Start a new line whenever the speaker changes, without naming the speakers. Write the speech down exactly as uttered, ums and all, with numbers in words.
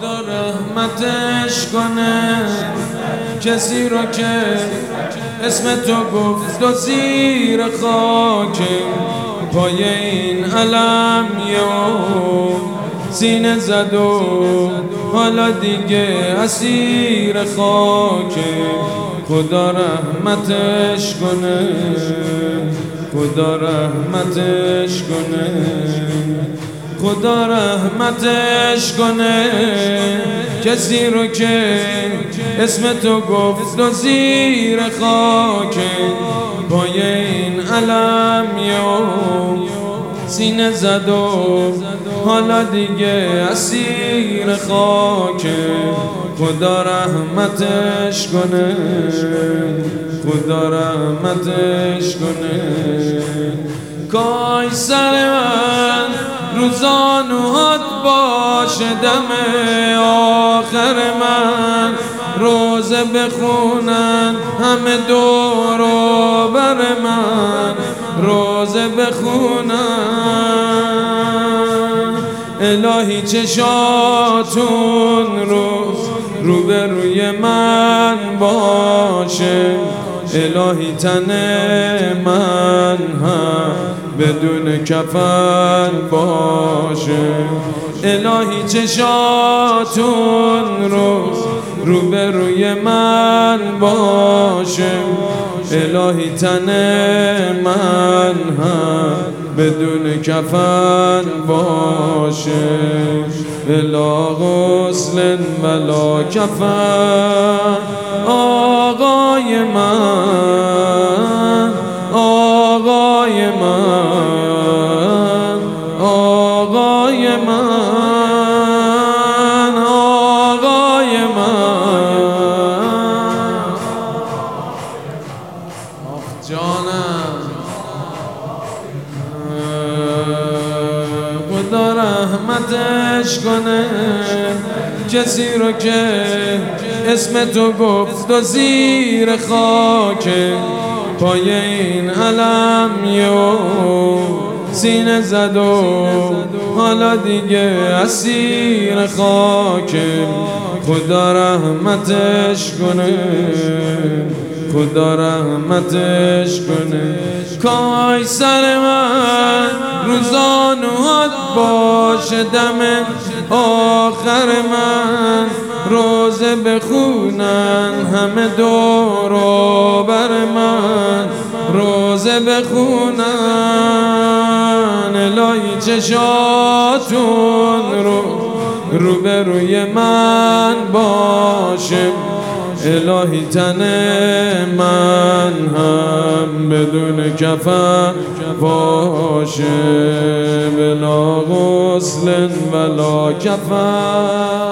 خدا رحمتش کنه کسی رو که اسم تو گفت و زیر خاک پای این علم یو سینه زد و حالا دیگه اسیر خاک. خدا رحمتش کنه، خدا رحمتش کنه، خدا رحمتش کنه کسی رو که اسم تو گفت و زیر خاک پای این علم یو سینه زد و حالا دیگه اسیر خاک. خدا رحمتش کنه، خدا رحمتش کنه. کاش سر من روزانوهات باشه دم آخر من روزه بخونن همه دور و بر من روزه بخونن. الهی چشاتون روز روبروی من باشه، الهی تن من هم بدون کفن باشه. الهی چشاتون روز روبروی من باشه، الهی تن من هم بدون کفن باشه. بلا غسل بلا کفن آقای من، آقای من، آقای من، آقای من. آخ جانم خدا رحمتش کنه کسی رو که اسم تو گفت و زیر خاک پای این علم یو سینه زد و حالا دیگه اسیر خاک. خدا رحمتش کنه، خدا رحمتش کنه. کاش سر من روزانوهات باشه دم آخر من روزه بخونن همه دور و بر من روزه بخونن. الهی چشاتون رو روبروی من باشه، الهی تن من هم بدون کفن باشه. بلا غسل ولا کفن